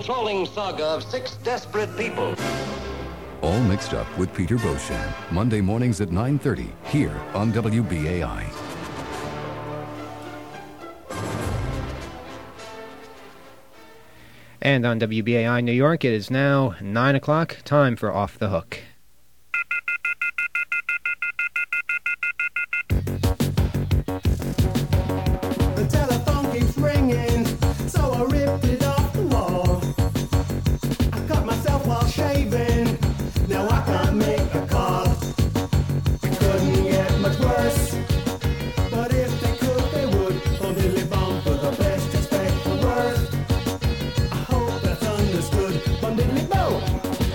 enthralling saga of 6 desperate people. All Mixed Up with Peter Beauchamp. Monday mornings at 9:30 here on WBAI. And on WBAI New York, it is now 9 o'clock, time for Off the Hook. The telephone keeps ringing, so I ripped it off the wall. I cut myself while shaving, now I can't make a call. It couldn't get much worse, but if they could, they would. Phone dilly bum for the best, expect the worst. I hope that's understood. Bum diddly bo.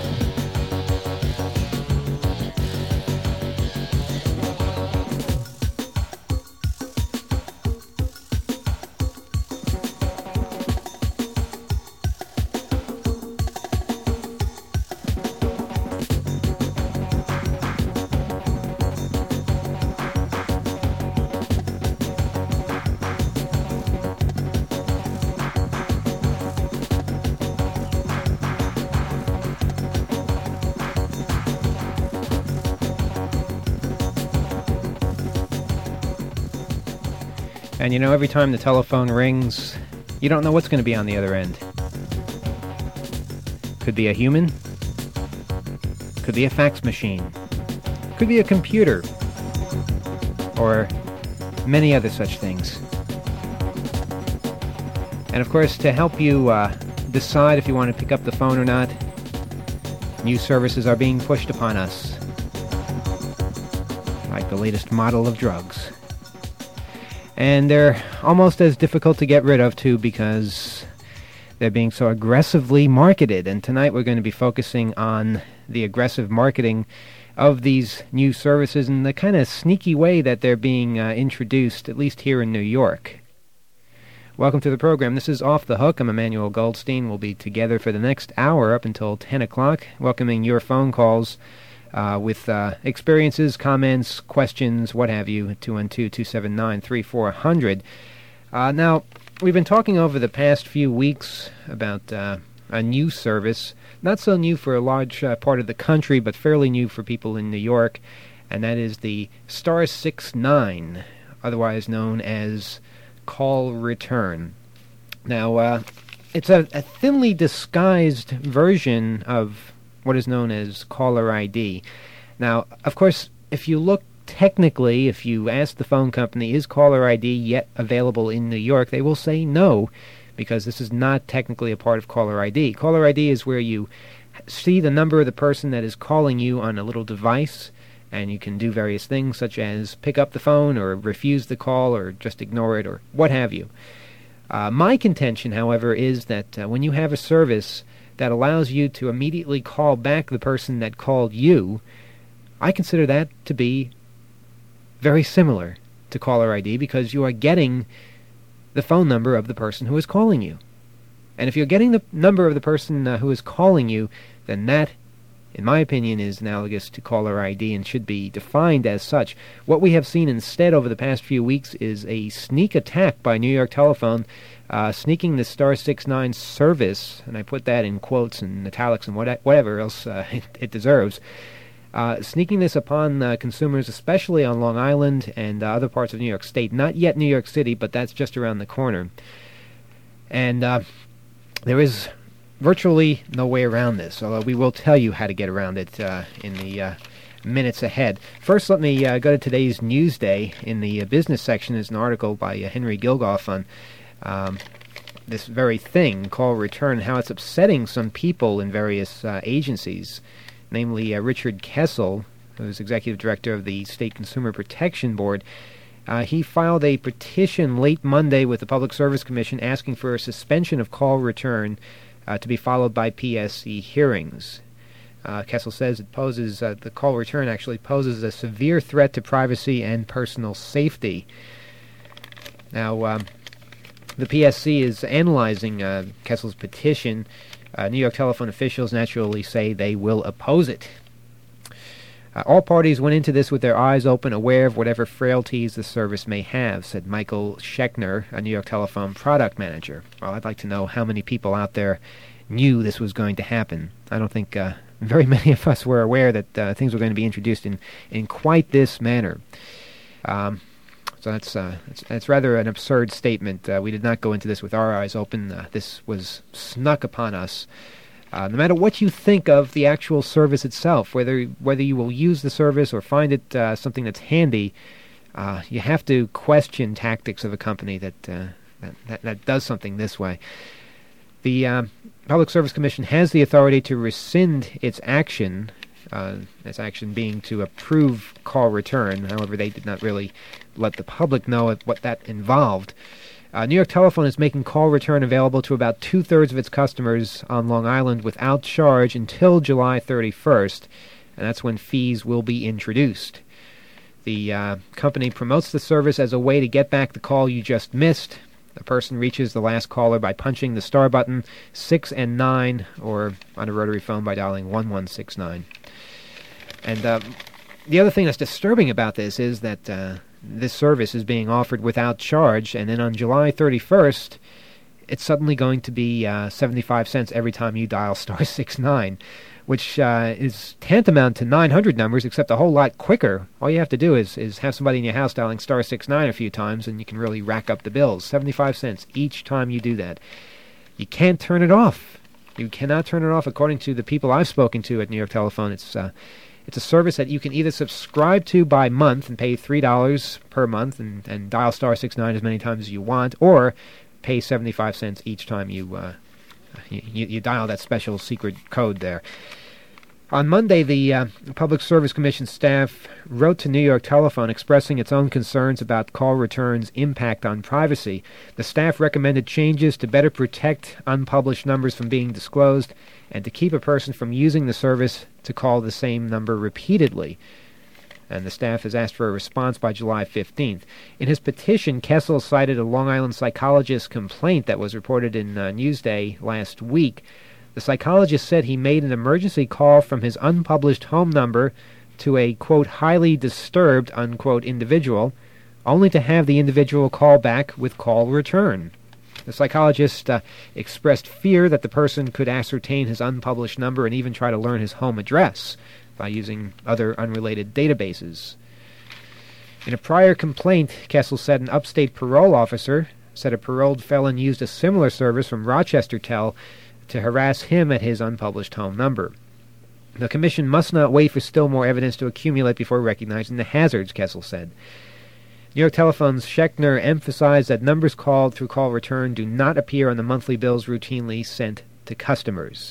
And you know, every time the telephone rings, you don't know what's going to be on the other end. Could be a human. Could be a fax machine. Could be a computer. Or many other such things. And of course, to help you decide if you want to pick up the phone or not, new services are being pushed upon us. Like the latest model of drugs. And they're almost as difficult to get rid of, too, because they're being so aggressively marketed. And tonight we're going to be focusing on the aggressive marketing of these new services and the kind of sneaky way that they're being introduced, at least here in New York. Welcome to the program. This is Off the Hook. I'm Emmanuel Goldstein. We'll be together for the next hour up until 10 o'clock, welcoming your phone calls with experiences, comments, questions, what have you, 212-279-3400. Now, we've been talking over the past few weeks about a new service, not so new for a large part of the country, but fairly new for people in New York, and that is the Star 69, otherwise known as Call Return. Now, it's a thinly disguised version of what is known as caller ID. Now, of course, if you look technically, if you ask the phone company, is caller ID yet available in New York, they will say no, because this is not technically a part of caller ID. Caller ID is where you see the number of the person that is calling you on a little device, and you can do various things, such as pick up the phone, or refuse the call, or just ignore it, or what have you. My contention, however, is that when you have a service that allows you to immediately call back the person that called you, I consider that to be very similar to caller ID, because you are getting the phone number of the person who is calling you. And if you're getting the number of the person who is calling you, then that, in my opinion, is analogous to caller ID and should be defined as such. What we have seen instead over the past few weeks is a sneak attack by New York Telephone, sneaking the Star 69 service, and I put that in quotes and italics and whatever else it deserves, sneaking this upon consumers, especially on Long Island and other parts of New York State. Not yet New York City, but that's just around the corner. And there is virtually no way around this, although we will tell you how to get around it in the minutes ahead. First, let me go to today's Newsday. In the business section is an article by Henry Gilgoff on this very thing, call return, how it's upsetting some people in various agencies, namely Richard Kessel, who's executive director of the State Consumer Protection Board. He filed a petition late Monday with the Public Service Commission asking for a suspension of call return to be followed by PSC hearings. Kessel says it poses, the call return actually poses a severe threat to privacy and personal safety. Now, the PSC is analyzing Kessel's petition. New York Telephone officials naturally say they will oppose it. All parties went into this with their eyes open, aware of whatever frailties the service may have, said Michael Schechner, a New York Telephone product manager. Well, I'd like to know how many people out there knew this was going to happen. I don't think very many of us were aware that things were going to be introduced in quite this manner. So that's rather an absurd statement. We did not go into this with our eyes open. This was snuck upon us. No matter what you think of the actual service itself, whether you will use the service or find it something that's handy, you have to question tactics of a company that does something this way. The Public Service Commission has the authority to rescind its action being to approve call return. However, they did not really let the public know what that involved. New York Telephone is making call return available to about 2/3 of its customers on Long Island without charge until July 31st, and that's when fees will be introduced. The company promotes the service as a way to get back the call you just missed. A person reaches the last caller by punching the star button 6 and 9, or on a rotary phone by dialing 1169. And the other thing that's disturbing about this is that this service is being offered without charge, and then on July 31st, it's suddenly going to be 75 cents every time you dial star 69, which is tantamount to 900 numbers, except a whole lot quicker. All you have to do is have somebody in your house dialing star 69 a few times, and you can really rack up the bills. 75 cents each time you do that. You can't turn it off. You cannot turn it off. According to the people I've spoken to at New York Telephone, it's a service that you can either subscribe to by month and pay $3 per month and dial star 69 as many times as you want, or pay 75 cents each time you dial that special secret code there. On Monday, the Public Service Commission staff wrote to New York Telephone expressing its own concerns about call return's impact on privacy. The staff recommended changes to better protect unpublished numbers from being disclosed and to keep a person from using the service to call the same number repeatedly. And the staff has asked for a response by July 15th. In his petition, Kessel cited a Long Island psychologist's complaint that was reported in Newsday last week. The psychologist said he made an emergency call from his unpublished home number to a, quote, highly disturbed, unquote, individual, only to have the individual call back with call return. The psychologist expressed fear that the person could ascertain his unpublished number and even try to learn his home address by using other unrelated databases. In a prior complaint, Kessel said an upstate parole officer said a paroled felon used a similar service from Rochester Tel to harass him at his unpublished home number. The Commission must not wait for still more evidence to accumulate before recognizing the hazards, Kessel said. New York Telephone's Schechner emphasized that numbers called through call return do not appear on the monthly bills routinely sent to customers.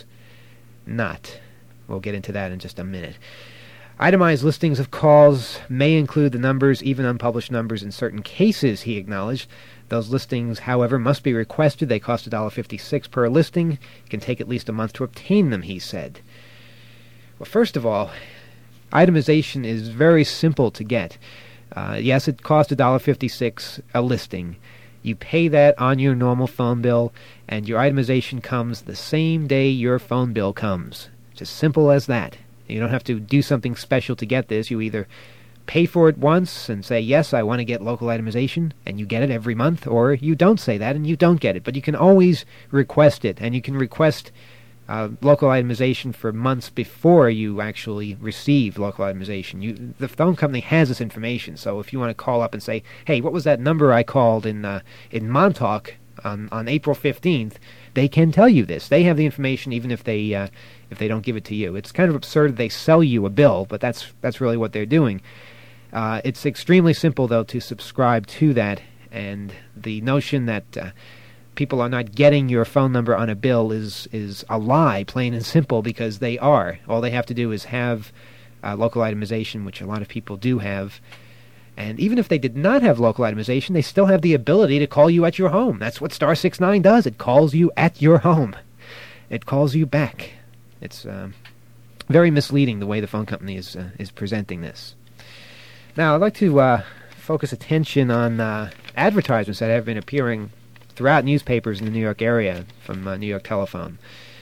Not. We'll get into that in just a minute. Itemized listings of calls may include the numbers, even unpublished numbers in certain cases, he acknowledged. Those listings, however, must be requested. They cost $1.56 per listing. It can take at least a month to obtain them, he said. Well, first of all, itemization is very simple to get. Yes, it costs $1.56 a listing. You pay that on your normal phone bill, and your itemization comes the same day your phone bill comes. It's as simple as that. You don't have to do something special to get this. You either pay for it once and say, yes, I want to get local itemization, and you get it every month, or you don't say that and you don't get it. But you can always request it, and you can request local itemization for months before you actually receive local itemization. The phone company has this information, so if you want to call up and say, hey, what was that number I called in Montauk on April 15th, they can tell you this. They have the information even if they don't give it to you. It's kind of absurd that they sell you a bill, but that's really what they're doing. It's extremely simple, though, to subscribe to that, and the notion that people are not getting your phone number on a bill is a lie, plain and simple, because they are. All they have to do is have local itemization, which a lot of people do have. And even if they did not have local itemization, they still have the ability to call you at your home. That's what star 69 does. It calls you at your home. It calls you back. It's very misleading the way the phone company is presenting this. Now, I'd like to focus attention on advertisements that have been appearing throughout newspapers in the New York area from New York Telephone.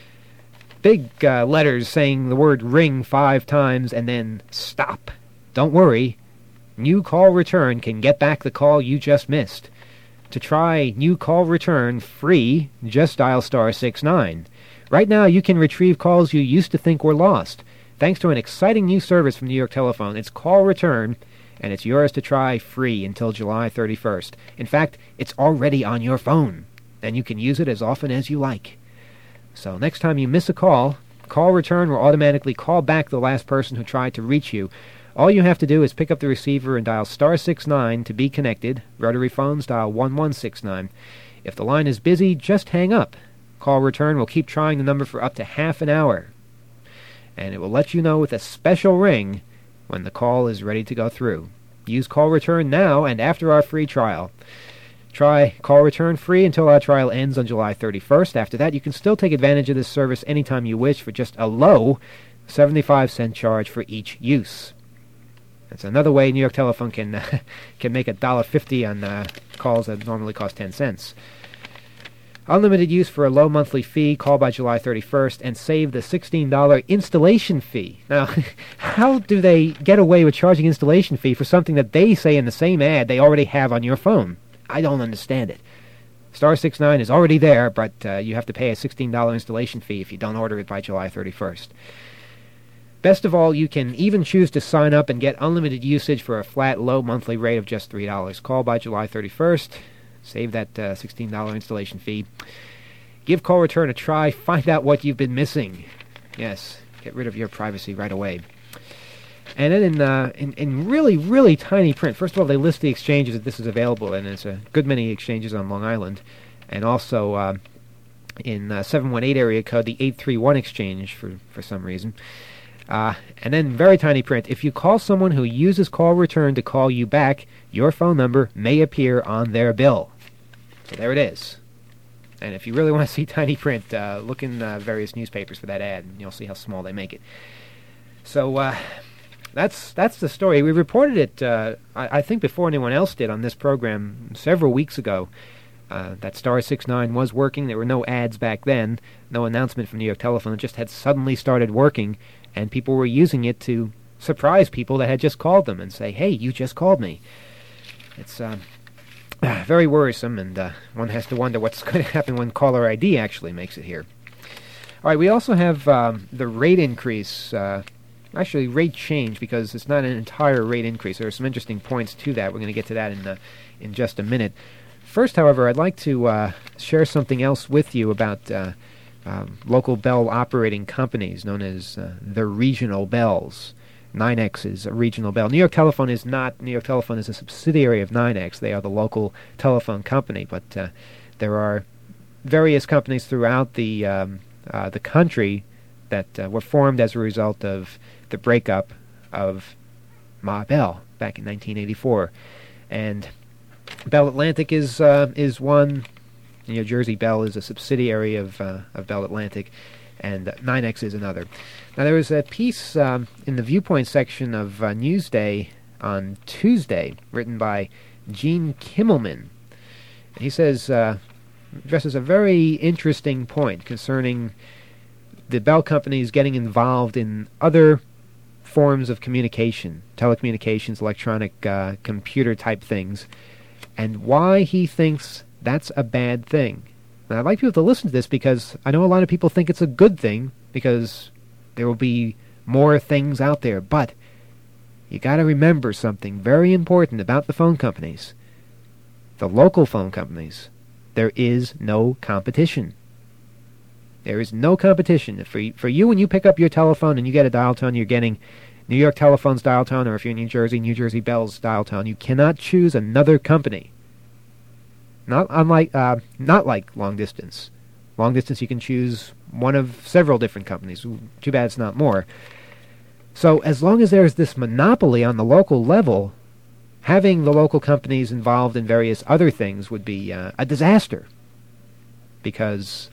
Big letters saying the word ring 5 times and then stop. Don't worry. New call return can get back the call you just missed. To try new call return free, just dial star 69. Right now, you can retrieve calls you used to think were lost, thanks to an exciting new service from New York Telephone. It's Call Return, and it's yours to try free until July 31st. In fact, it's already on your phone, and you can use it as often as you like. So next time you miss a call, Call Return will automatically call back the last person who tried to reach you. All you have to do is pick up the receiver and dial *69 to be connected. Rotary phones dial 1169. If the line is busy, just hang up. Call Return will keep trying the number for up to half an hour, and it will let you know with a special ring when the call is ready to go through. Use Call Return now and after our free trial. Try Call Return free until our trial ends on July 31st. After that, you can still take advantage of this service anytime you wish for just a low 75-cent charge for each use. That's another way New York Telephone can make $1.50 on calls that normally cost 10 cents. Unlimited use for a low monthly fee. Call by July 31st and save the $16 installation fee. Now, how do they get away with charging installation fee for something that they say in the same ad they already have on your phone? I don't understand it. *69 is already there, but you have to pay a $16 installation fee if you don't order it by July 31st. Best of all, you can even choose to sign up and get unlimited usage for a flat, low monthly rate of just $3. Call by July 31st. Save that $16 installation fee. Give Call Return a try. Find out what you've been missing. Yes, get rid of your privacy right away. And then in really, really tiny print, first of all, they list the exchanges that this is available in. There's a good many exchanges on Long Island. And also in 718 area code, the 831 exchange for some reason. And then very tiny print, if you call someone who uses Call Return to call you back, your phone number may appear on their bill. So there it is. And if you really want to see tiny print, look in various newspapers for that ad, and you'll see how small they make it. So that's the story. We reported it, I think, before anyone else did on this program several weeks ago. That *69 was working. There were no ads back then, no announcement from New York Telephone. It just had suddenly started working, and people were using it to surprise people that had just called them and say, hey, you just called me. It's very worrisome, and one has to wonder what's going to happen when caller ID actually makes it here. All right, we also have the rate increase, actually rate change, because it's not an entire rate increase. There are some interesting points to that. We're going to get to that in just a minute. First, however, I'd like to share something else with you about local bell operating companies known as the regional bells. NYNEX is a regional bell. New York Telephone is not. New York Telephone is a subsidiary of NYNEX. They are the local telephone company, but there are various companies throughout the country that were formed as a result of the breakup of Ma Bell back in 1984. And Bell Atlantic is one. New Jersey Bell is a subsidiary of Bell Atlantic, and NYNEX is another. Now, there was a piece in the Viewpoint section of Newsday on Tuesday, written by Gene Kimmelman. He says, addresses a very interesting point concerning the Bell companies getting involved in other forms of communication, telecommunications, electronic computer type things, and why he thinks that's a bad thing. And I'd like people to listen to this because I know a lot of people think it's a good thing because there will be more things out there. But you got to remember something very important about the phone companies. The local phone companies. There is no competition. There is no competition. For you, when you pick up your telephone and you get a dial tone, you're getting New York Telephone's dial tone, or if you're in New Jersey Bell's dial tone. You cannot choose another company. Not like long distance. Long distance, you can choose one of several different companies. Too bad it's not more. So as long as there's this monopoly on the local level, having the local companies involved in various other things would be a disaster, because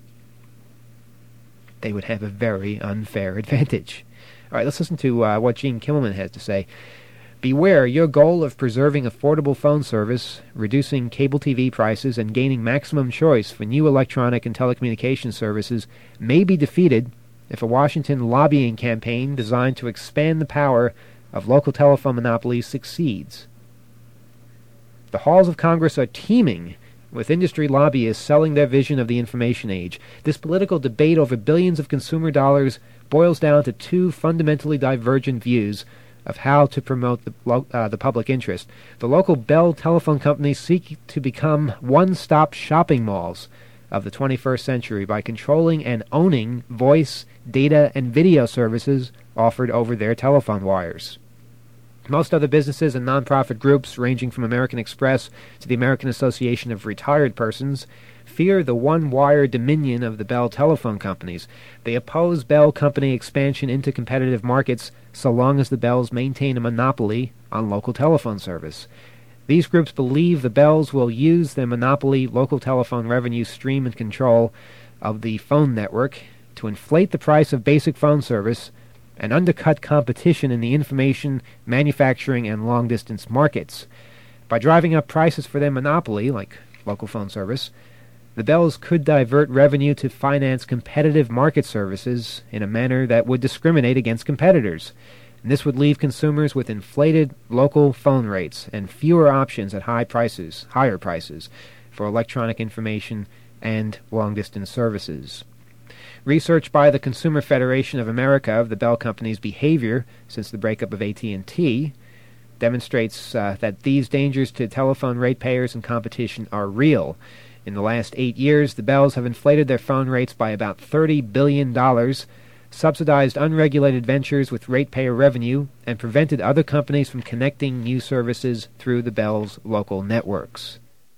they would have a very unfair advantage. All right, let's listen to what Gene Kimmelman has to say. Beware, your goal of preserving affordable phone service, reducing cable TV prices, and gaining maximum choice for new electronic and telecommunications services may be defeated if a Washington lobbying campaign designed to expand the power of local telephone monopolies succeeds. The halls of Congress are teeming with industry lobbyists selling their vision of the information age. This political debate over billions of consumer dollars boils down to two fundamentally divergent views of how to promote the public interest. The local Bell telephone companies seek to become one-stop shopping malls of the 21st century by controlling and owning voice, data, and video services offered over their telephone wires. Most other businesses and nonprofit groups, ranging from American Express to the American Association of Retired Persons, fear the one-wire dominion of the Bell telephone companies. They oppose Bell company expansion into competitive markets so long as the Bells maintain a monopoly on local telephone service. These groups believe the Bells will use their monopoly local telephone revenue stream and control of the phone network to inflate the price of basic phone service and undercut competition in the information, manufacturing, and long-distance markets. By driving up prices for their monopoly, like local phone service, the Bells could divert revenue to finance competitive market services in a manner that would discriminate against competitors. And this would leave consumers with inflated local phone rates and fewer options at higher prices for electronic information and long-distance services. Research by the Consumer Federation of America of the Bell Company's behavior since the breakup of AT&T demonstrates that these dangers to telephone ratepayers and competition are real. In the last 8 years, the Bells have inflated their phone rates by about $30 billion, subsidized unregulated ventures with ratepayer revenue, and prevented other companies from connecting new services through the Bells' local networks.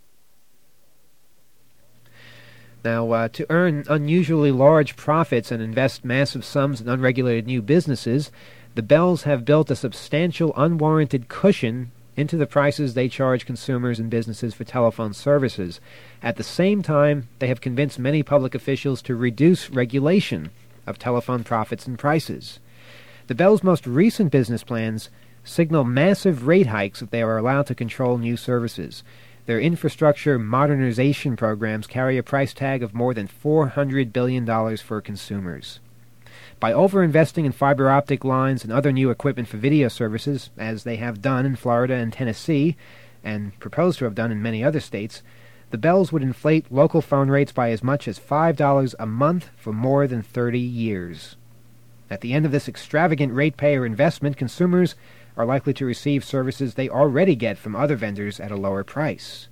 Now, to earn unusually large profits and invest massive sums in unregulated new businesses, the Bells have built a substantial unwarranted cushion into the prices they charge consumers and businesses for telephone services. At the same time, they have convinced many public officials to reduce regulation of telephone profits and prices. The Bells' most recent business plans signal massive rate hikes if they are allowed to control new services. Their infrastructure modernization programs carry a price tag of more than $400 billion for consumers. By overinvesting in fiber optic lines and other new equipment for video services, as they have done in Florida and Tennessee, and propose to have done in many other states, the Bells would inflate local phone rates by as much as $5 a month for more than 30 years. At the end of this extravagant ratepayer investment, consumers are likely to receive services they already get from other vendors at a lower price.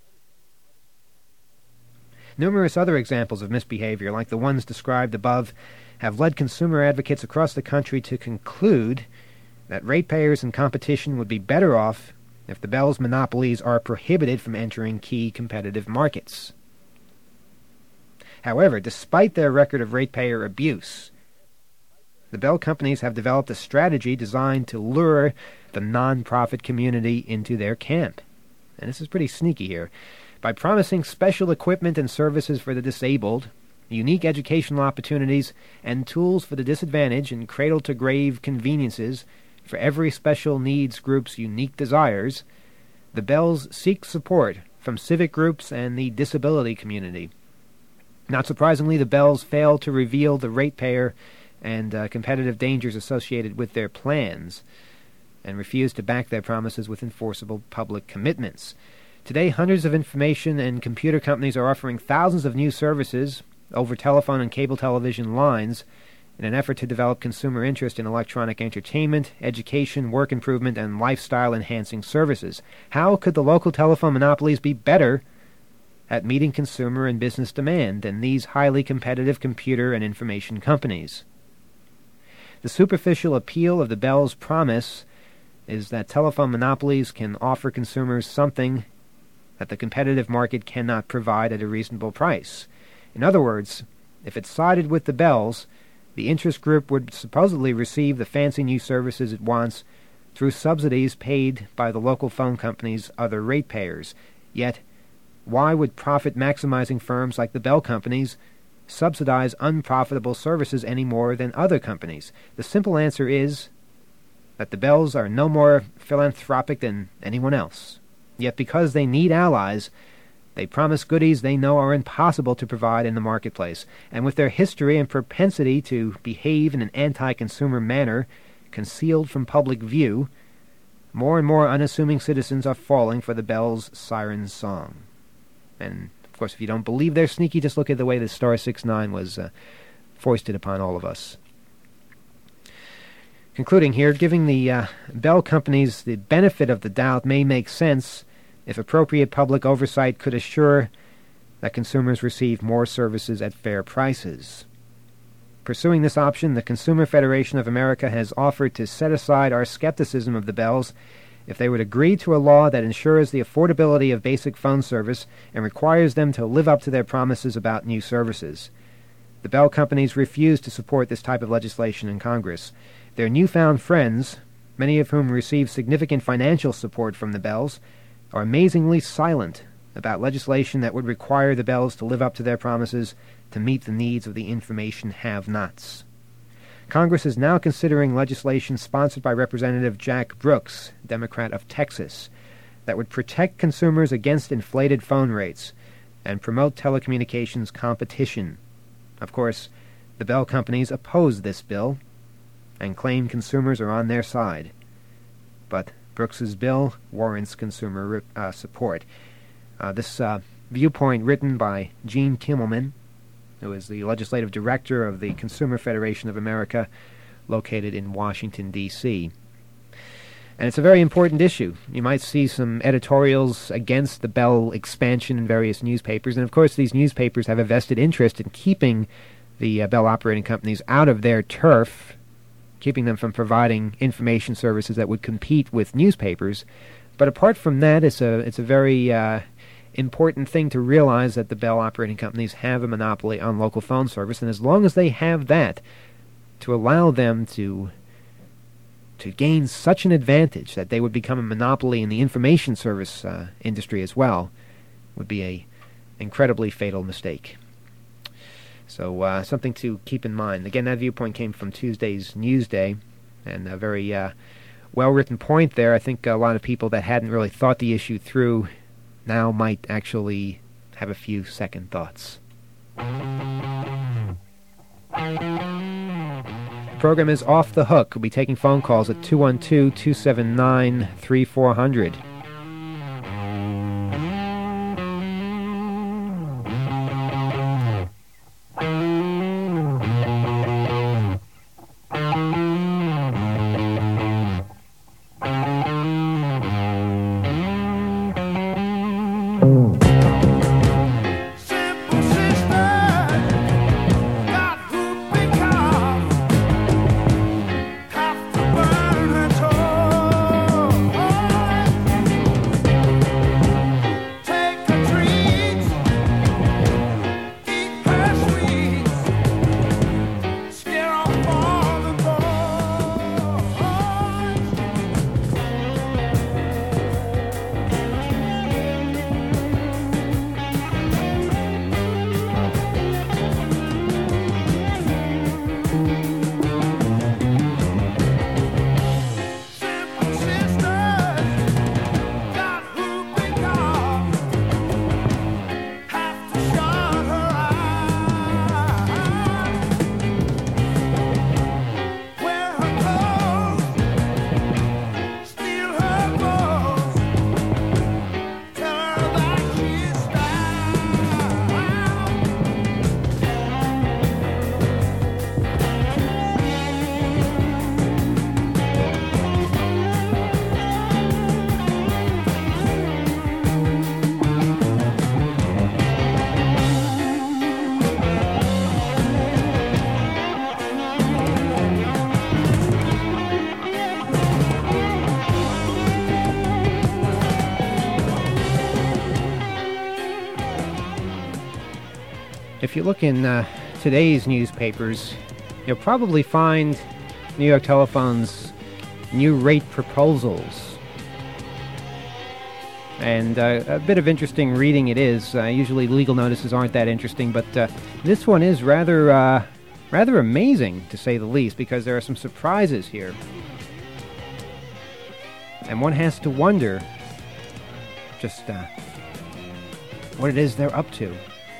Numerous other examples of misbehavior, like the ones described above, have led consumer advocates across the country to conclude that ratepayers and competition would be better off if the Bells' monopolies are prohibited from entering key competitive markets. However, despite their record of ratepayer abuse, the Bell companies have developed a strategy designed to lure the non-profit community into their camp. And this is pretty sneaky here. By promising special equipment and services for the disabled, unique educational opportunities, and tools for the disadvantaged and cradle-to-grave conveniences for every special needs group's unique desires, the Bells seek support from civic groups and the disability community. Not surprisingly, the Bells fail to reveal the ratepayer and competitive dangers associated with their plans, and refuse to back their promises with enforceable public commitments. Today, hundreds of information and computer companies are offering thousands of new services over telephone and cable television lines in an effort to develop consumer interest in electronic entertainment, education, work improvement, and lifestyle-enhancing services. How could the local telephone monopolies be better at meeting consumer and business demand than these highly competitive computer and information companies? The superficial appeal of the Bells' promise is that telephone monopolies can offer consumers something that the competitive market cannot provide at a reasonable price. In other words, if it sided with the Bells, the interest group would supposedly receive the fancy new services it wants through subsidies paid by the local phone companies' other ratepayers. Yet, why would profit-maximizing firms like the Bell companies subsidize unprofitable services any more than other companies? The simple answer is that the Bells are no more philanthropic than anyone else. Yet because they need allies, they promise goodies they know are impossible to provide in the marketplace. And with their history and propensity to behave in an anti-consumer manner concealed from public view, more and more unassuming citizens are falling for the Bells' siren song. And, of course, if you don't believe they're sneaky, just look at the way the Star 69 was foisted upon all of us. Concluding here, giving the Bell companies the benefit of the doubt may make sense if appropriate public oversight could assure that consumers receive more services at fair prices. Pursuing this option, the Consumer Federation of America has offered to set aside our skepticism of the Bells if they would agree to a law that ensures the affordability of basic phone service and requires them to live up to their promises about new services. The Bell companies refuse to support this type of legislation in Congress. Their newfound friends, many of whom receive significant financial support from the Bells, are amazingly silent about legislation that would require the Bells to live up to their promises to meet the needs of the information have-nots. Congress is now considering legislation sponsored by Representative Jack Brooks, Democrat of Texas, that would protect consumers against inflated phone rates and promote telecommunications competition. Of course, the Bell companies oppose this bill and claim consumers are on their side. But Brooks's bill warrants consumer support. This viewpoint written by Gene Kimmelman, who is the legislative director of the Consumer Federation of America, located in Washington, D.C. And it's a very important issue. You might see some editorials against the Bell expansion in various newspapers, and of course these newspapers have a vested interest in keeping the Bell operating companies out of their turf, keeping them from providing information services that would compete with newspapers. But apart from that, it's a very important thing to realize that the Bell operating companies have a monopoly on local phone service, and as long as they have that, to allow them to gain such an advantage that they would become a monopoly in the information service industry as well would be a incredibly fatal mistake. So something to keep in mind. Again, that viewpoint came from Tuesday's Newsday, and a very well-written point there. I think a lot of people that hadn't really thought the issue through now might actually have a few second thoughts. The program is Off the Hook. We'll be taking phone calls at 212-279-3400. If you look in today's newspapers, you'll probably find New York Telephone's new rate proposals. And a bit of interesting reading it is. Usually legal notices aren't that interesting, but this one is rather amazing, to say the least, because there are some surprises here. And one has to wonder just what it is they're up to.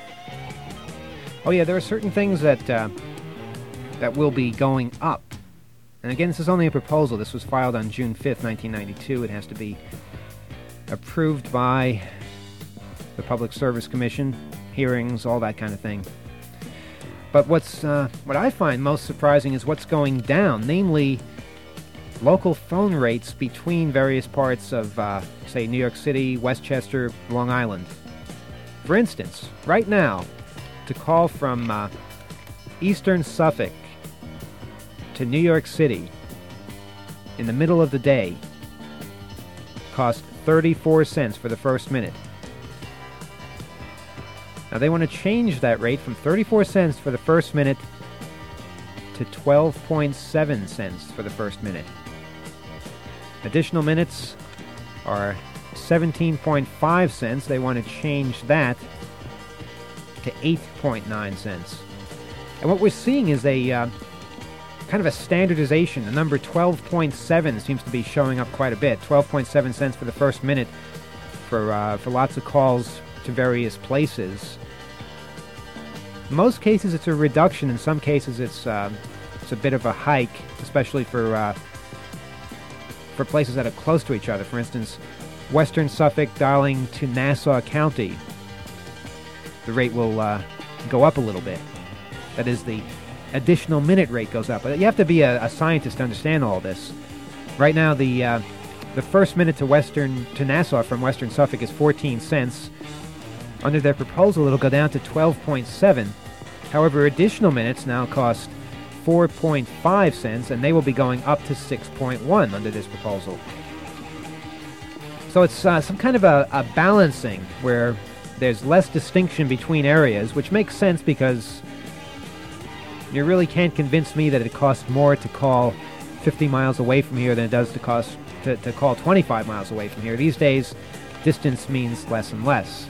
Oh yeah, there are certain things that will be going up. And again, this is only a proposal. This was filed on June 5th, 1992. It has to be approved by the Public Service Commission, hearings, all that kind of thing. But what I find most surprising is what's going down, namely local phone rates between various parts of, say, New York City, Westchester, Long Island. For instance, right now, to call from eastern Suffolk to New York City in the middle of the day cost 34 cents for the first minute. Now they want to change that rate from 34 cents for the first minute to 12.7 cents for the first minute. Additional minutes are 17.5 cents. They want to change that to 8.9 cents. And what we're seeing is a kind of a standardization. The number 12.7 seems to be showing up quite a bit. 12.7 cents for the first minute for lots of calls to various places. In most cases, it's a reduction. In some cases, it's a bit of a hike, especially for places that are close to each other. For instance, Western Suffolk dialing to Nassau County, the rate will go up a little bit. That is, the additional minute rate goes up. But you have to be a scientist to understand all this. Right now, the first minute to Nassau from Western Suffolk is 14 cents. Under their proposal, it'll go down to 12.7. However, additional minutes now cost 4.5 cents, and they will be going up to 6.1 under this proposal. So it's some kind of a balancing where there's less distinction between areas, which makes sense because you really can't convince me that it costs more to call 50 miles away from here than it does to call 25 miles away from here. These days, distance means less and less.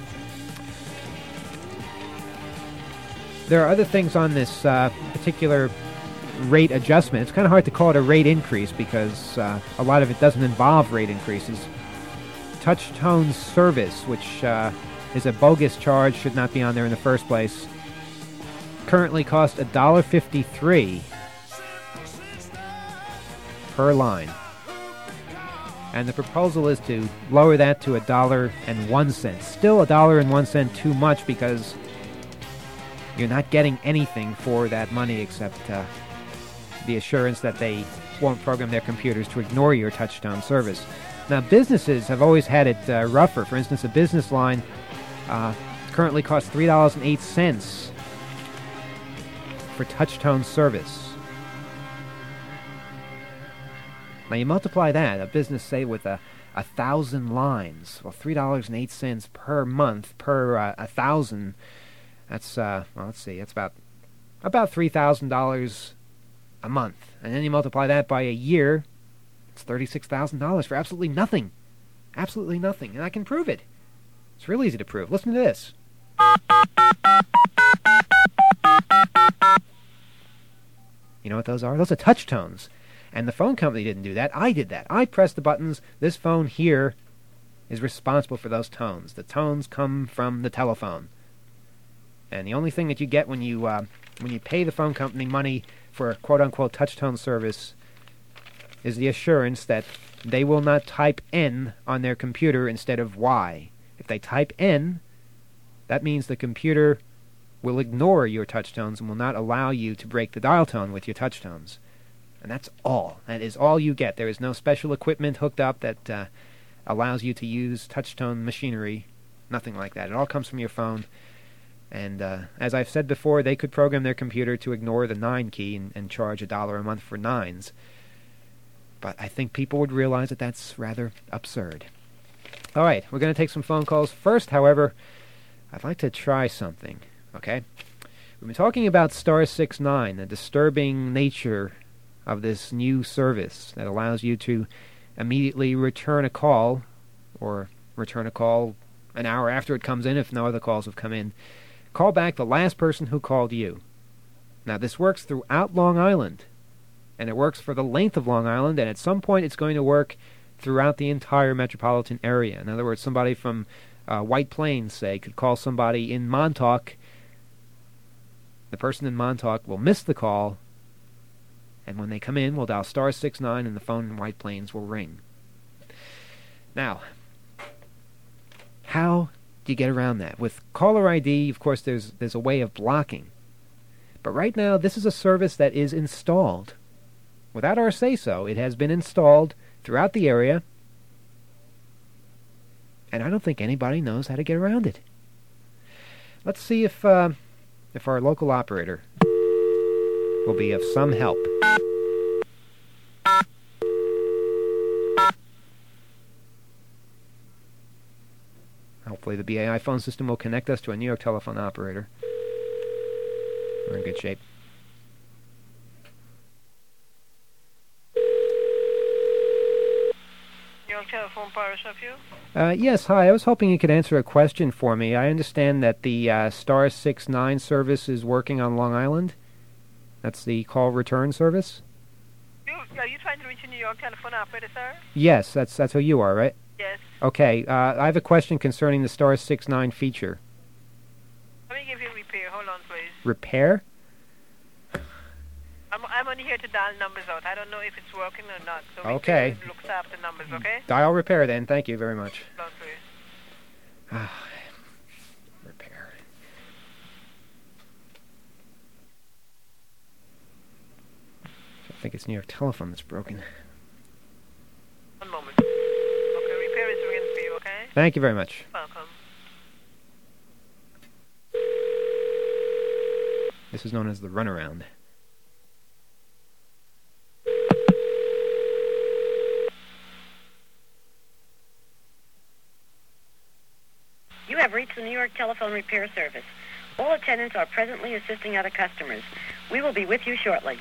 There are other things on this particular rate adjustment. It's kind of hard to call it a rate increase because a lot of it doesn't involve rate increases. Touch tone service, which is a bogus charge, should not be on there in the first place, currently costs $1.53 per line. And the proposal is to lower that to $1.01. Still $1.01 too much because you're not getting anything for that money except the assurance that they won't program their computers to ignore your touchtone service. Now, businesses have always had it rougher. For instance, a business line currently costs $3.08 for touchtone service. Now, you multiply that, a business, say, with 1,000 lines. Well, $3.08 per month per 1,000. That's, let's see, that's about $3,000 a month. And then you multiply that by a year, it's $36,000 for absolutely nothing. Absolutely nothing. And I can prove it. It's real easy to prove. Listen to this. You know what those are? Those are touch tones. And the phone company didn't do that. I did that. I pressed the buttons. This phone here is responsible for those tones. The tones come from the telephone. And the only thing that you get when you pay the phone company money for quote-unquote touch-tone service is the assurance that they will not type N on their computer instead of Y. If they type N, that means the computer will ignore your touch-tones and will not allow you to break the dial tone with your touch-tones. And that's all. That is all you get. There is no special equipment hooked up that allows you to use touch-tone machinery. Nothing like that. It all comes from your phone. And as I've said before, they could program their computer to ignore the 9 key and charge $1 a month for 9s. But I think people would realize that that's rather absurd. All right, we're going to take some phone calls. First, however, I'd like to try something, okay? We've been talking about star 69, the disturbing nature of this new service that allows you to immediately return a call, or return a call an hour after it comes in if no other calls have come in. Call back the last person who called you. Now, this works throughout Long Island, and it works for the length of Long Island, and at some point it's going to work throughout the entire metropolitan area. In other words, somebody from White Plains, say, could call somebody in Montauk. The person in Montauk will miss the call, and when they come in, we'll dial star 69, and the phone in White Plains will ring. Now, how do you get around that? With caller ID, of course, there's a way of blocking. But right now, this is a service that is installed. Without our say-so, it has been installed throughout the area, and I don't think anybody knows how to get around it. Let's see if our local operator will be of some help. Hopefully the BAI phone system will connect us to a New York telephone operator. We're in good shape. New York telephone, Paris, of you? Yes, hi. I was hoping you could answer a question for me. I understand that the Star 69 service is working on Long Island. That's the call return service? Are you trying to reach a New York telephone operator, sir? Yes, that's who you are, right? Yes. Okay, I have a question concerning the Star 69 feature. Let me give you a repair. Hold on, please. Repair? I'm only here to dial numbers out. I don't know if it's working or not. So Okay. Repair looks after numbers, okay? Dial repair then. Thank you very much. Hold on, please. Repair. I think it's New York telephone that's broken. One moment. Okay, repair is ringing for you, okay? Thank you very much. Welcome. This is known as the runaround. You have reached the New York Telephone Repair Service. All attendants are presently assisting other customers. We will be with you shortly.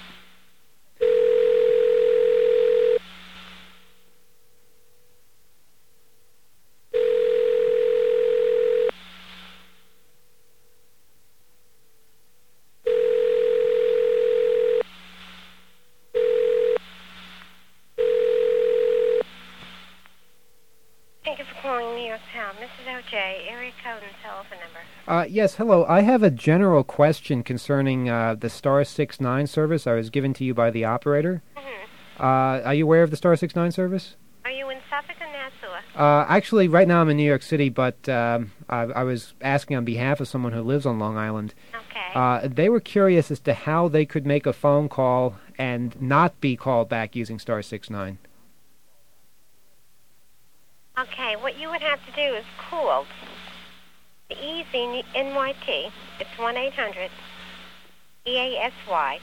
Thank you for calling New York Town. Mrs. O.J., area code and telephone number. Yes, hello. I have a general question concerning the Star 69 service I was given to you by the operator. Mm-hmm. Are you aware of the Star 69 service? Are you in Suffolk or Nassau? Actually, right now I'm in New York City, but I was asking on behalf of someone who lives on Long Island. Okay. They were curious as to how they could make a phone call and not be called back using Star 69. Okay, what you would have to do is call the Easy NYT. It's 1-800-EASY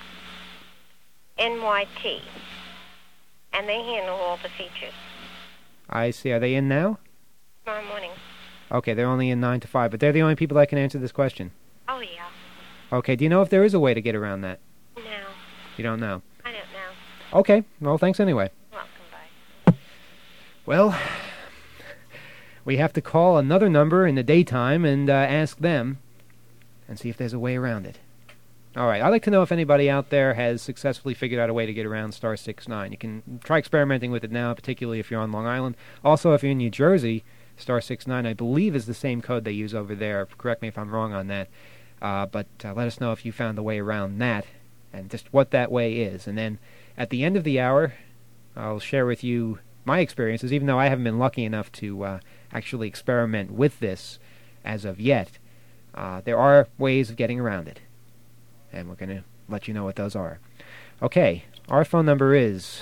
NYT. And they handle all the features. I see. Are they in now? Tomorrow morning. Okay, they're only in 9 to 5, but they're the only people that can answer this question. Oh, yeah. Okay, do you know if there is a way to get around that? No, You don't know. I don't know. Okay, well, thanks anyway. Welcome, bye. Well, we have to call another number in the daytime and ask them and see if there's a way around it. All right, I'd like to know if anybody out there has successfully figured out a way to get around Star 69. You can try experimenting with it now, particularly if you're on Long Island. Also, if you're in New Jersey, Star 69, I believe, is the same code they use over there. Correct me if I'm wrong on that. But let us know if you found a way around that and just what that way is. And then at the end of the hour, I'll share with you my experiences, even though I haven't been lucky enough to actually experiment with this as of yet. There are ways of getting around it, and we're going to let you know what those are. Okay, our phone number is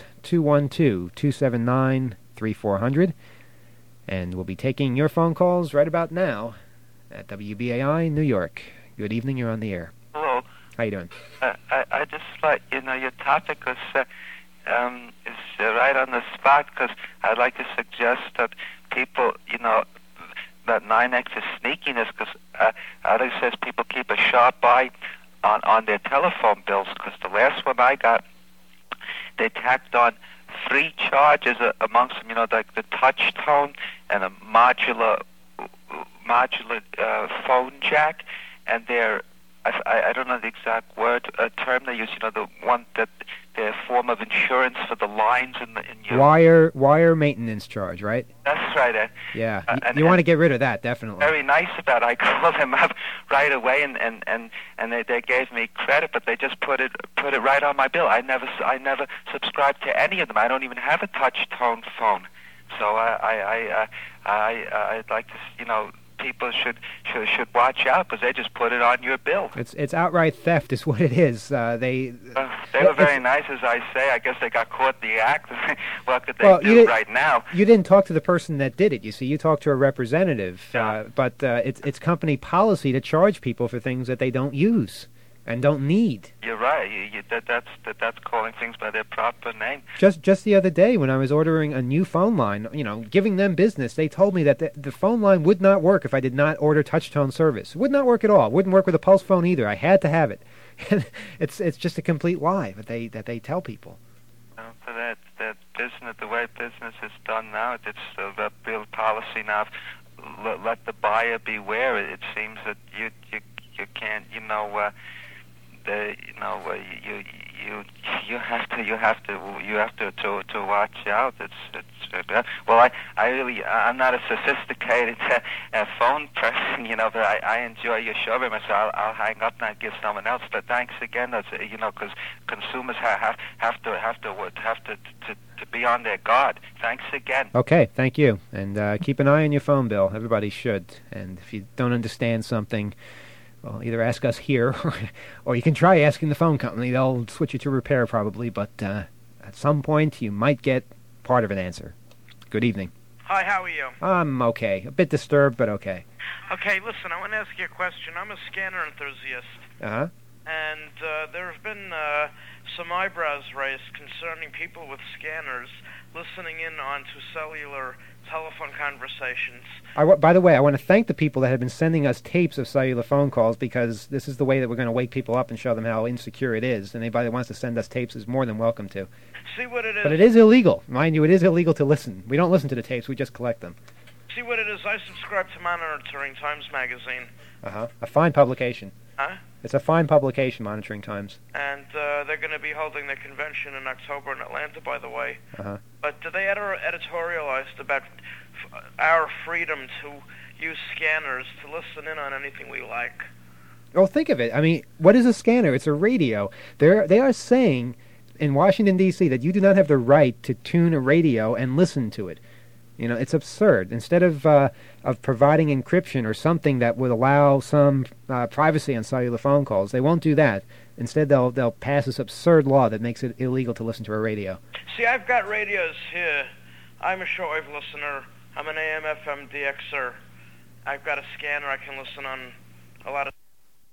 212-279-3400, and we'll be taking your phone calls right about now at WBAI New York. Good evening, you're on the air. Hello. How you doing? I just like, your topic is right on the spot, because I'd like to suggest that people, that NYNEX is sneakiness, because Alex says people keep a sharp eye on their telephone bills, because the last one I got, they tacked on 3 charges amongst them, like the touch tone and a modular phone jack, and they're, I don't know the exact term they use, the one that their form of insurance for the lines in your wire maintenance charge, right? That's right. Yeah, you want to get rid of that, definitely. Very nice about it. I called them up right away, and they gave me credit, but they just put it right on my bill. I never subscribed to any of them. I don't even have a touch tone phone, so I'd like to people should watch out because they just put it on your bill. It's outright theft, is what it is. They were very nice, as I say. I guess they got caught in the act. What could they Well, do right now? You didn't talk to the person that did it. You see, you talked to a representative. Yeah. But it's company policy to charge people for things that they don't use and don't need. You're right. That's calling things by their proper name. Just the other day, when I was ordering a new phone line, giving them business, they told me that the phone line would not work if I did not order touch-tone service. It would not work at all. It wouldn't work with a pulse phone either. I had to have it. It's just a complete lie that they tell people. For that business, the way business is done now, it's the real policy now. Let the buyer beware. It seems that you can't, you have to watch out. I'm not a sophisticated phone person, but I enjoy your show very much. So I'll hang up and give someone else. But thanks again, because consumers have to be on their guard. Thanks again. Okay, thank you, and keep an eye on your phone bill. Everybody should. And if you don't understand something, well, either ask us here, or you can try asking the phone company. They'll switch you to repair probably, but at some point you might get part of an answer. Good evening. Hi, how are you? I'm okay. A bit disturbed, but okay. Okay, listen, I want to ask you a question. I'm a scanner enthusiast. Uh-huh. And there have been some eyebrows raised concerning people with scanners listening in onto cellular telephone conversations. By the way, I want to thank the people that have been sending us tapes of cellular phone calls, because this is the way that we're going to wake people up and show them how insecure it is. And anybody that wants to send us tapes is more than welcome to. See what it is? But it is illegal. Mind you, it is illegal to listen. We don't listen to the tapes, we just collect them. See what it is? I subscribe to Monitoring Times magazine. Uh-huh. A fine publication. Huh? It's a fine publication, Monitoring Times. And they're going to be holding their convention in October in Atlanta, by the way. Uh-huh. But they editorialized about our freedom to use scanners to listen in on anything we like. Well, think of it. I mean, what is a scanner? It's a radio. They are saying in Washington, D.C. that you do not have the right to tune a radio and listen to it. It's absurd. Instead of providing encryption or something that would allow some privacy on cellular phone calls, they won't do that. Instead, they'll pass this absurd law that makes it illegal to listen to a radio. See, I've got radios here. I'm a shortwave listener. I'm an AM/FM DXer. I've got a scanner. I can listen on a lot of...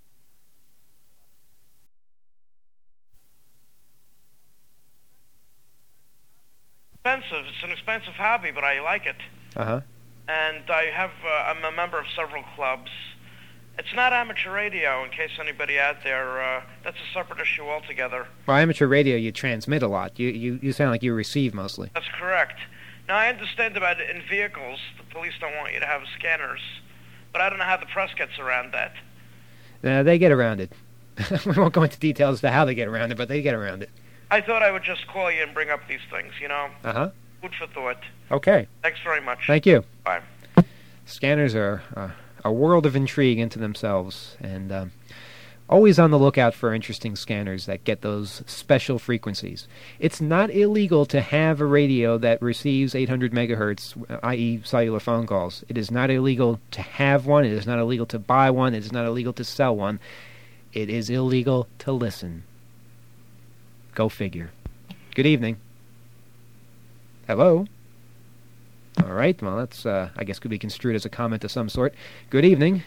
Expensive. It's an expensive hobby, but I like it. Uh-huh. And I'm a member of several clubs. It's not amateur radio, in case anybody out there, that's a separate issue altogether. Well, amateur radio, you transmit a lot. You sound like you receive mostly. That's correct. Now, I understand about it in vehicles. The police don't want you to have scanners. But I don't know how the press gets around that. They get around it. We won't go into details as to how they get around it, but they get around it. I thought I would just call you and bring up these things, Uh-huh. Food for thought. Okay. Thanks very much. Thank you. Bye. Scanners are a world of intrigue into themselves, and always on the lookout for interesting scanners that get those special frequencies. It's not illegal to have a radio that receives 800 megahertz, i.e. cellular phone calls. It is not illegal to have one. It is not illegal to buy one. It is not illegal to sell one. It is illegal to listen. Go figure. Good evening. Hello? All right, well, that's, I guess, could be construed as a comment of some sort. Good evening.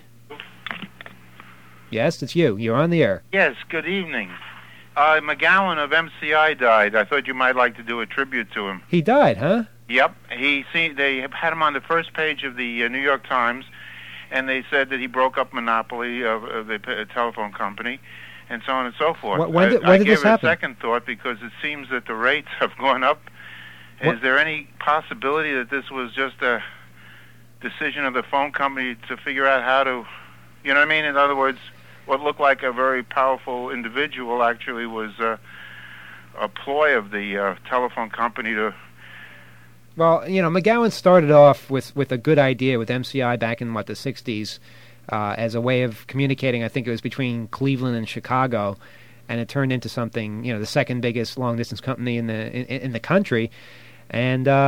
Yes, it's you. You're on the air. Yes, good evening. McGowan of MCI died. I thought you might like to do a tribute to him. He died, huh? Yep. They had him on the first page of the New York Times, and they said that he broke up monopoly of the telephone company, and so on and so forth. When did this happen? I gave it a second thought because it seems that the rates have gone up. Is there any possibility that this was just a decision of the phone company to figure out how to, you know what I mean? In other words, what looked like a very powerful individual actually was a ploy of the telephone company to... Well, McGowan started off with a good idea with MCI back in, the 60s, as a way of communicating. I think it was between Cleveland and Chicago, and it turned into something, the second biggest long-distance company in the country. And,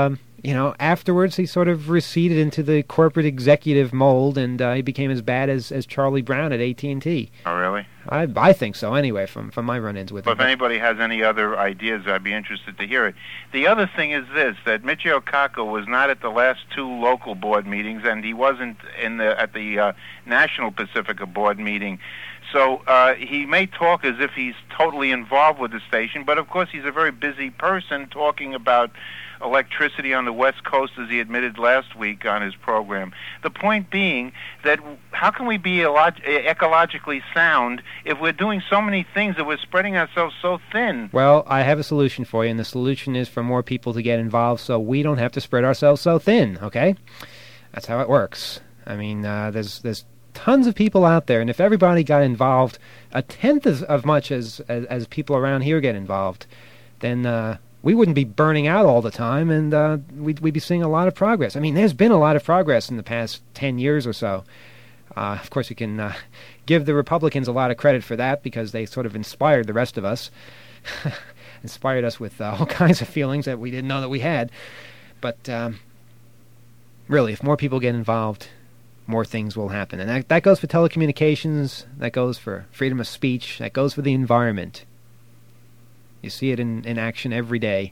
afterwards he sort of receded into the corporate executive mold, and he became as bad as Charlie Brown at AT&T. Oh, really? I think so, anyway, from my run-ins with him. Well, if anybody has any other ideas, I'd be interested to hear it. The other thing is this, that Michio Kaku was not at the last 2 local board meetings, and he wasn't at the National Pacifica board meeting. So he may talk as if he's totally involved with the station, but of course he's a very busy person talking about electricity on the West Coast, as he admitted last week on his program. The point being that how can we be ecologically sound if we're doing so many things, that we're spreading ourselves so thin? Well, I have a solution for you, and the solution is for more people to get involved so we don't have to spread ourselves so thin, okay? That's how it works. I mean, there's tons of people out there, and if everybody got involved a tenth as much as people around here get involved, then we wouldn't be burning out all the time, and we'd be seeing a lot of progress. I mean, there's been a lot of progress in the past 10 years or so. Of course, we can give the Republicans a lot of credit for that, because they sort of inspired the rest of us, inspired us with all kinds of feelings that we didn't know that we had. But really, if more people get involved, more things will happen. And that goes for telecommunications, that goes for freedom of speech, that goes for the environment. You see it in action every day.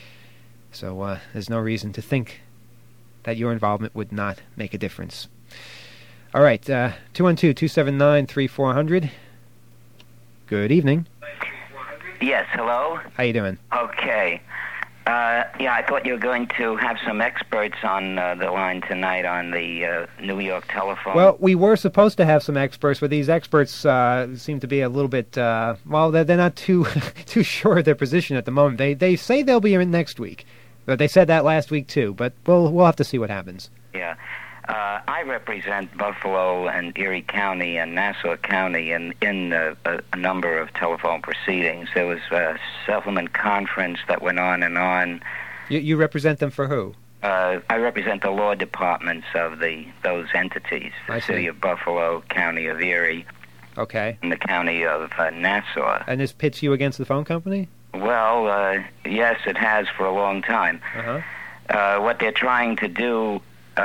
So there's no reason to think that your involvement would not make a difference. All right, 212-279-3400. Good evening. Yes, hello? How you doing? Okay. Yeah, I thought you were going to have some experts on the line tonight on the New York telephone. Well, we were supposed to have some experts, but these experts seem to be a little bit, they're not too sure of their position at the moment. They say they'll be in next week, but they said that last week too, but we'll have to see what happens. Yeah. I represent Buffalo and Erie County and Nassau County in a number of telephone proceedings. There was a settlement conference that went on and on. You represent them for who? I represent the law departments of those entities. The City of Buffalo, County of Erie. Okay. And the County of Nassau. And this pits you against the phone company? Well, yes, it has for a long time. Uh-huh. What they're trying to do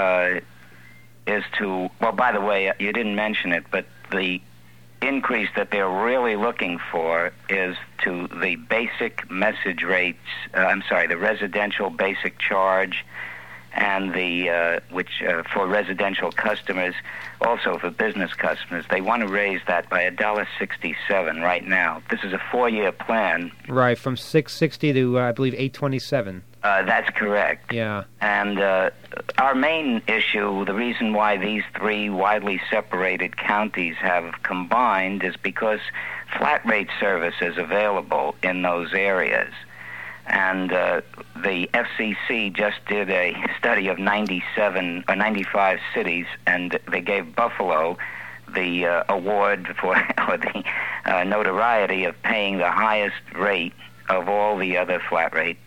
is to, well, by the way, you didn't mention it, but the increase that they're really looking for is to the basic message rates, the residential basic charge, and the, which for residential customers, also for business customers, they want to raise that by $1.67 right now. This is a 4-year plan. Right, from $6.60 to, I believe, $8.27. That's correct. Yeah. And our main issue, the reason why these 3 widely separated counties have combined, is because flat rate service is available in those areas. And the FCC just did a study of 95 cities, and they gave Buffalo the award for, or the notoriety of paying the highest rate of all the other flat rate,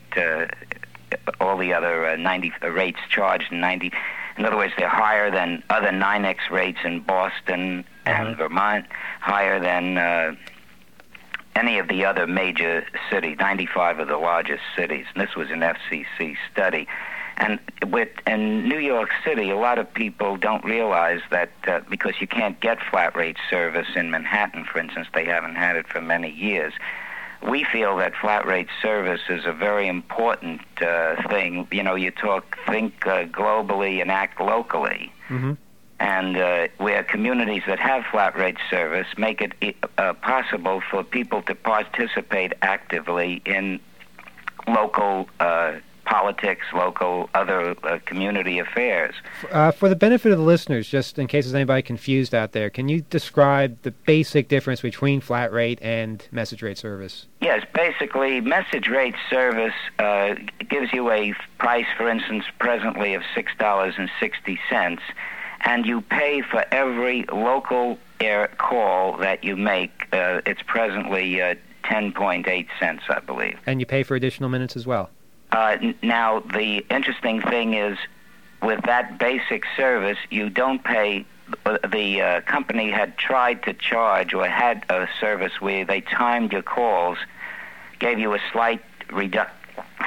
all the other 90 rates charged in 90. In other words, they're higher than other 9X rates in Boston and Vermont, higher than any of the other major cities, 95 of the largest cities. And this was an FCC study. And in New York City, a lot of people don't realize that because you can't get flat rate service in Manhattan, for instance, they haven't had it for many years. We feel that flat rate service is a very important thing. You know, think globally and act locally. Mm-hmm. And where communities that have flat rate service make it possible for people to participate actively in local politics, local other community affairs. For the benefit of the listeners, just in case there's anybody confused out there, can you describe the basic difference between flat rate and message rate service? Yes, basically, message rate service gives you a price, for instance, presently of $6.60, and you pay for every local air call that you make. It's presently 10.8 cents, I believe. And you pay for additional minutes as well? Now, the interesting thing is, with that basic service, you don't pay. The company had tried to charge, or had a service where they timed your calls, gave you a slight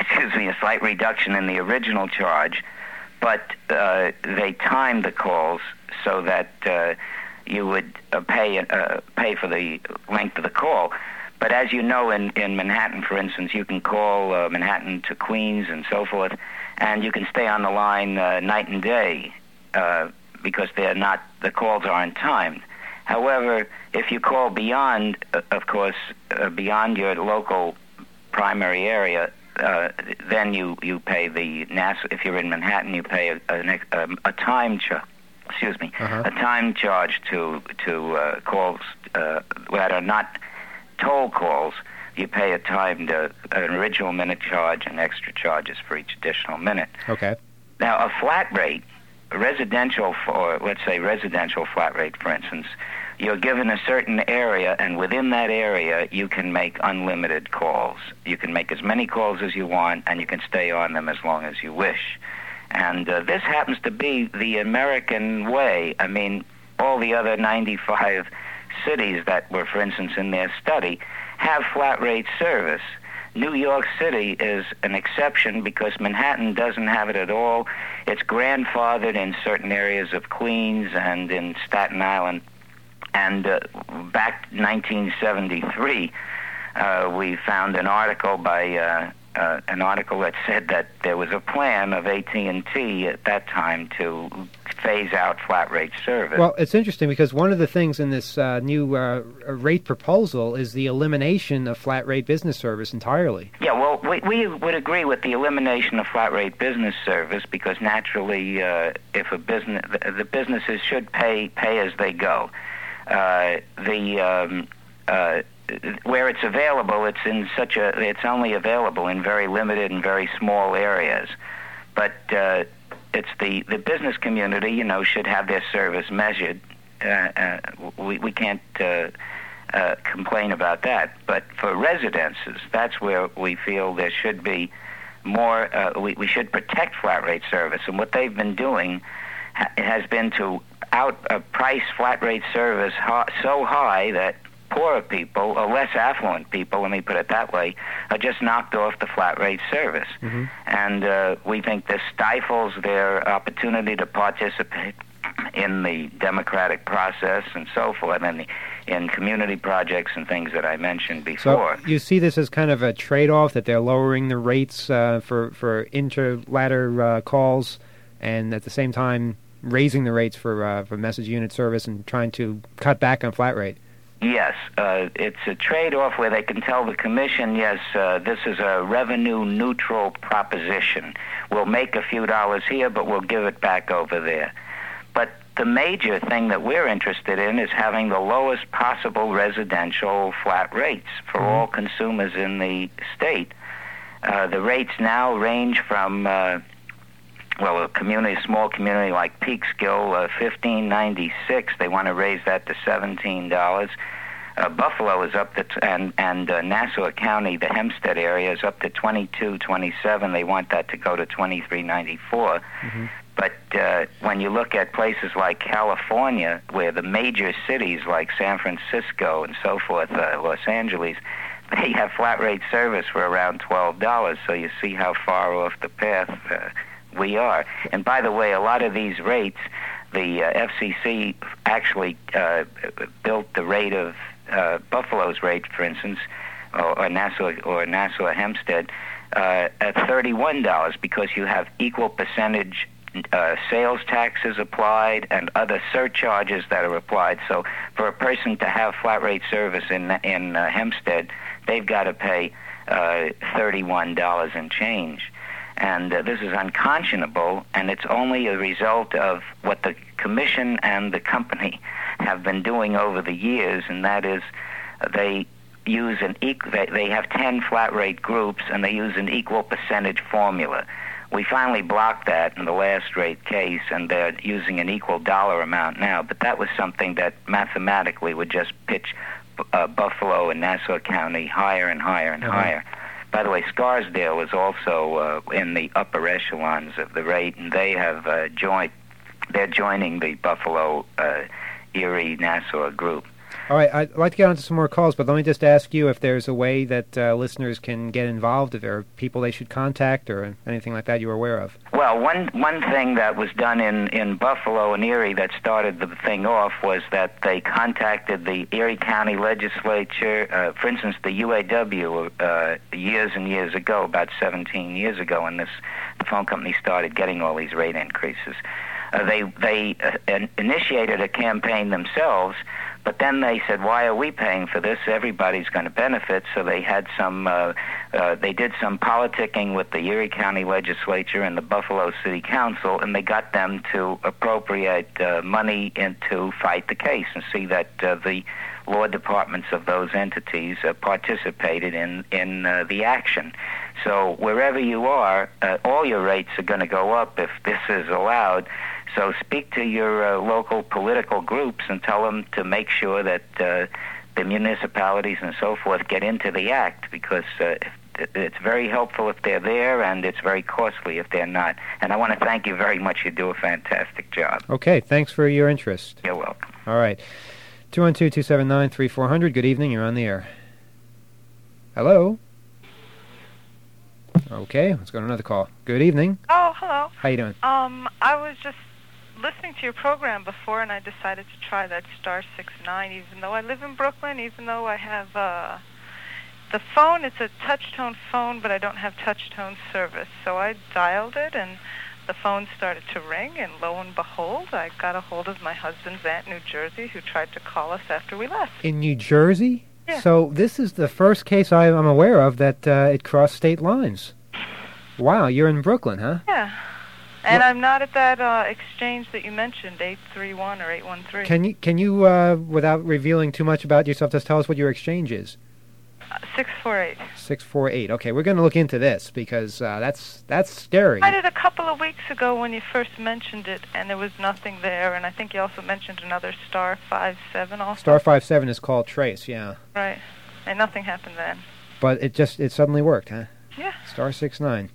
a slight reduction in the original charge, but they timed the calls so that you would pay for the length of the call. But as you know, in Manhattan, for instance, you can call Manhattan to Queens and so forth, and you can stay on the line night and day because the calls aren't timed. However, if you call beyond, of course, beyond your local primary area, then you pay the NASA. If you're in Manhattan, you pay a time charge. Excuse me, a time charge to calls that are not toll calls. You pay an original minute charge and extra charges for each additional minute. Okay. Now, a flat rate, residential flat rate, for instance, you're given a certain area, and within that area, you can make unlimited calls. You can make as many calls as you want, and you can stay on them as long as you wish. And this happens to be the American way. I mean, all the other 95 cities that were, for instance, in their study, have flat rate service. New York City is an exception because Manhattan doesn't have it at all. It's grandfathered in certain areas of Queens and in Staten Island. And back 1973, we found an article that said that there was a plan of AT&T at that time to phase out flat rate service. Well, it's interesting because one of the things in this new rate proposal is the elimination of flat rate business service entirely. Yeah, well, we would agree with the elimination of flat rate business service because naturally, if the businesses should pay as they go. Where it's available, it's only available in very limited and very small areas. But it's the business community, should have their service measured. We can't complain about that. But for residences, that's where we feel there should be more. We should protect flat rate service, and what they've been doing has been to price flat rate service so high that poorer people, or less affluent people, let me put it that way, are just knocked off the flat rate service. Mm-hmm. And we think this stifles their opportunity to participate in the democratic process and so forth, and in community projects and things that I mentioned before. So you see this as kind of a trade-off, that they're lowering the rates for inter-ladder calls, and at the same time raising the rates for message unit service and trying to cut back on flat rate. Yes, it's a trade-off where they can tell the commission, yes, this is a revenue-neutral proposition. We'll make a few dollars here, but we'll give it back over there. But the major thing that we're interested in is having the lowest possible residential flat rates for all consumers in the state. The rates now range from a small community like Peekskill, $15.96. They want to raise that to $17. Buffalo is up to, and Nassau County, the Hempstead area, is up to $22.27. They want that to go to $23.94. Mm-hmm. But when you look at places like California, where the major cities like San Francisco and so forth, Los Angeles, they have flat rate service for around $12. So you see how far off the path we are. And by the way, a lot of these rates, the FCC actually built the rate of Buffalo's rate, for instance, or Nassau Hempstead, at $31 because you have equal percentage sales taxes applied and other surcharges that are applied. So for a person to have flat rate service in Hempstead, they've got to pay $31 and change. And this is unconscionable, and it's only a result of what the commission and the company have been doing over the years, and that is they use they have 10 flat rate groups, and they use an equal percentage formula. We finally blocked that in the last rate case, and they're using an equal dollar amount now, but that was something that mathematically would just pitch Buffalo and Nassau County higher and higher and higher. By the way, Scarsdale is also in the upper echelons of the rate, and they have they're joining the Buffalo, Erie, Nassau group. All right, I'd like to get on to some more calls, but let me just ask you if there's a way that listeners can get involved, if there are people they should contact or anything like that you're aware of. Well, one thing that was done in Buffalo and Erie that started the thing off was that they contacted the Erie County Legislature, for instance, the UAW, years and years ago, about 17 years ago, when the phone company started getting all these rate increases. They initiated a campaign themselves, but then they said, why are we paying for this? Everybody's going to benefit. So they had they did some politicking with the Erie County Legislature and the Buffalo City Council, and they got them to appropriate money to fight the case and see that the law departments of those entities participated in the action. So wherever you are, all your rates are going to go up if this is allowed. So speak to your local political groups and tell them to make sure that the municipalities and so forth get into the act, because it's very helpful if they're there, and it's very costly if they're not. And I want to thank you very much. You do a fantastic job. Okay, thanks for your interest. You're welcome. All right. 212-279-3400. Good evening. You're on the air. Hello? Okay, let's go to another call. Good evening. Oh, hello. How you doing? I was just listening to your program before, and I decided to try that star 69, even though I live in Brooklyn, even though I have the phone. It's a touch-tone phone, but I don't have touch-tone service. So I dialed it, and the phone started to ring, and lo and behold, I got a hold of my husband's aunt in New Jersey, who tried to call us after we left. In New Jersey? Yeah. So this is the first case I'm aware of that it crossed state lines. Wow, you're in Brooklyn, huh? Yeah. And I'm not at that exchange that you mentioned, 831 or 813. Can you without revealing too much about yourself, just tell us what your exchange is? 648. 648. Okay, we're going to look into this because that's scary. I did a couple of weeks ago when you first mentioned it, and there was nothing there. And I think you also mentioned another star 57 also. Star 57 is called Trace, yeah. Right. And nothing happened then. But it suddenly worked, huh? Yeah. Star 69.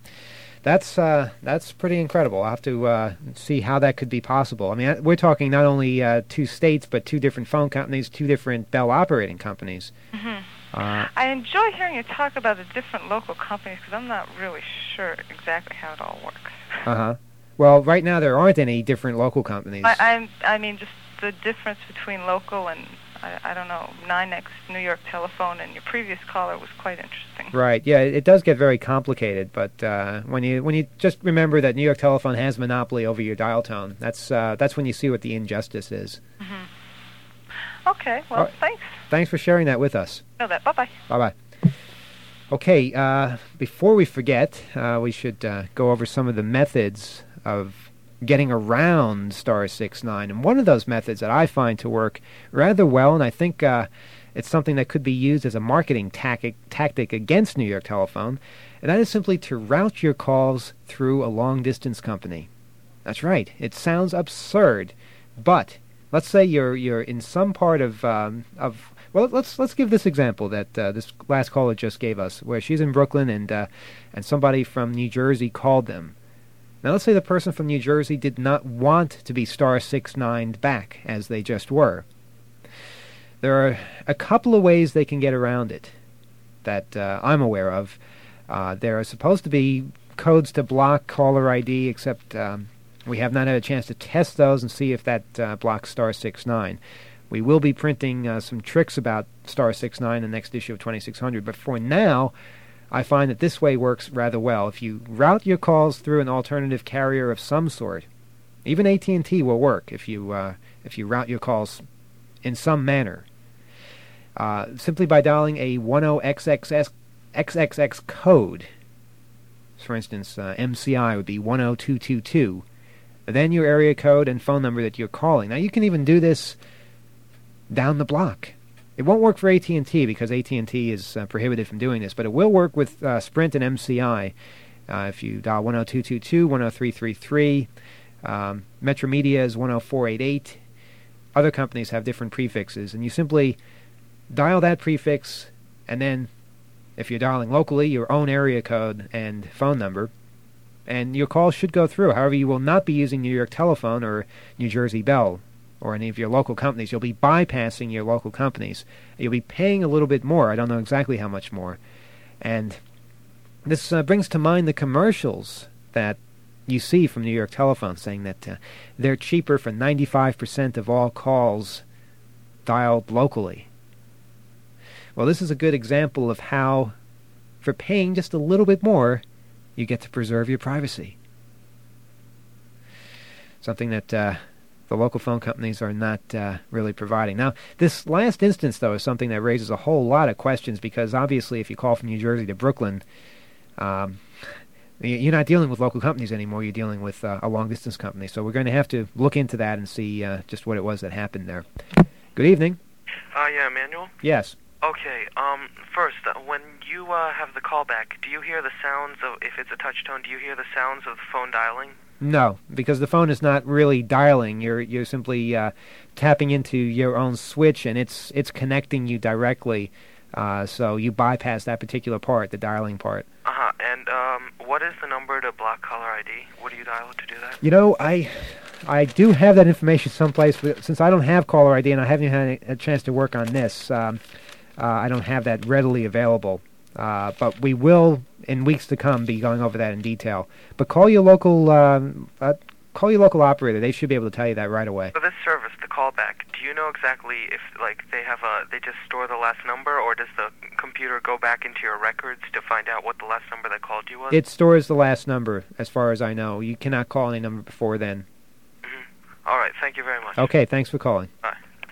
That's pretty incredible. I'll have to see how that could be possible. I mean, we're talking not only 2 states, but 2 different phone companies, 2 different Bell operating companies. Mm-hmm. I enjoy hearing you talk about the different local companies because I'm not really sure exactly how it all works. Uh-huh. Well, right now there aren't any different local companies. I mean, just the difference between local and, I don't know, NYNEX, New York Telephone, and your previous caller was quite interesting. Right, yeah, it does get very complicated, but when you just remember that New York Telephone has monopoly over your dial tone, that's when you see what the injustice is. Mm-hmm. Okay, well, thanks. Thanks for sharing that with us. Know that. Bye-bye. Bye-bye. Okay, before we forget, we should go over some of the methods of getting around star 69. And one of those methods that I find to work rather well, and I think it's something that could be used as a marketing tactic against New York Telephone, and that is simply to route your calls through a long-distance company. That's right. It sounds absurd, but let's say you're in some part of well, let's give this example that this last caller just gave us, where she's in Brooklyn and somebody from New Jersey called them. Now, let's say the person from New Jersey did not want to be star 69'd back, as they just were. There are a couple of ways they can get around it that I'm aware of. There are supposed to be codes to block caller ID, except we have not had a chance to test those and see if that blocks star 69. We will be printing some tricks about star 69 in the next issue of 2600, but for now, I find that this way works rather well. If you route your calls through an alternative carrier of some sort, even AT&T will work if you route your calls in some manner. Simply by dialing a 10XXX code, for instance, MCI would be 10222, then your area code and phone number that you're calling. Now, you can even do this down the block. It won't work for AT&T because AT&T is prohibited from doing this, but it will work with Sprint and MCI. If you dial 10222, 10333, Metromedia is 10488. Other companies have different prefixes, and you simply dial that prefix, and then if you're dialing locally, your own area code and phone number, and your call should go through. However, you will not be using New York Telephone or New Jersey Bell. or any of your local companies. You'll be bypassing your local companies. You'll be paying a little bit more. I don't know exactly how much more. And this brings to mind the commercials that you see from New York Telephone saying that they're cheaper for 95% of all calls dialed locally. Well, this is a good example of how, for paying just a little bit more, you get to preserve your privacy. Something that the local phone companies are not really providing. Now, this last instance, though, is something that raises a whole lot of questions, because obviously if you call from New Jersey to Brooklyn, you're not dealing with local companies anymore. You're dealing with a long-distance company. So we're going to have to look into that and see just what it was that happened there. Good evening. Yeah, Emmanuel? Yes. Okay, first, when you have the callback, do you hear the sounds of, if it's a touch tone, do you hear the sounds of the phone dialing? No, because the phone is not really dialing. You're simply tapping into your own switch, and it's connecting you directly. So you bypass that particular part, the dialing part. Uh-huh, and what is the number to block caller ID? What do you dial to do that? You know, I do have that information someplace, but since I don't have caller ID and I haven't had a chance to work on this, I don't have that readily available. But we will, in weeks to come, be going over that in detail. But call your local operator. They should be able to tell you that right away. For this service, the callback, do you know exactly if, like, they just store the last number, or does the computer go back into your records to find out what the last number that called you was? It stores the last number, as far as I know. You cannot call any number before then. All right, thank you very much. Okay, thanks for calling. Bye.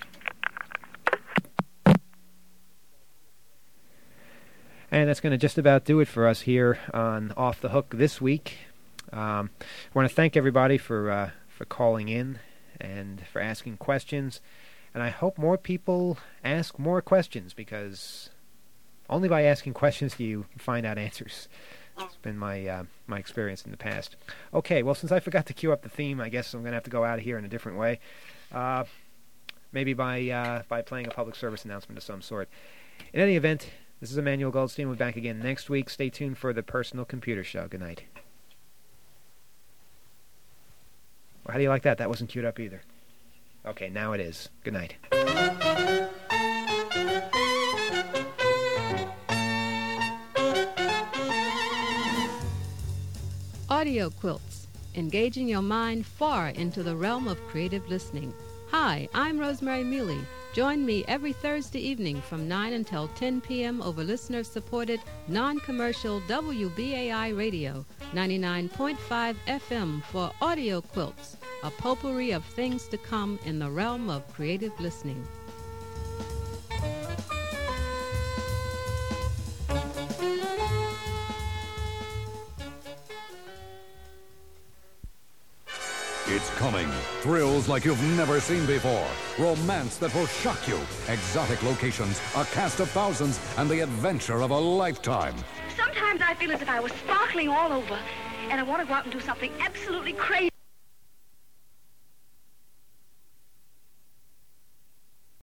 And that's going to just about do it for us here on Off the Hook this week. I want to thank everybody for calling in and for asking questions. And I hope more people ask more questions, because only by asking questions do you find out answers. It's been my experience in the past. Okay, well, since I forgot to cue up the theme, I guess I'm going to have to go out of here in a different way. Maybe by playing a public service announcement of some sort. In any event, this is Emmanuel Goldstein. We'll be back again next week. Stay tuned for the Personal Computer Show. Good night. Well, how do you like that? That wasn't queued up either. Okay, now it is. Good night. Audio Quilts, engaging your mind far into the realm of creative listening. Hi, I'm Rosemary Mealy. Join me every Thursday evening from 9 until 10 p.m. over listener-supported, non-commercial WBAI Radio, 99.5 FM for Audio Quilts, a potpourri of things to come in the realm of creative listening. It's coming. Thrills like you've never seen before. Romance that will shock you. Exotic locations, a cast of thousands, and the adventure of a lifetime. Sometimes I feel as if I was sparkling all over, and I want to go out and do something absolutely crazy.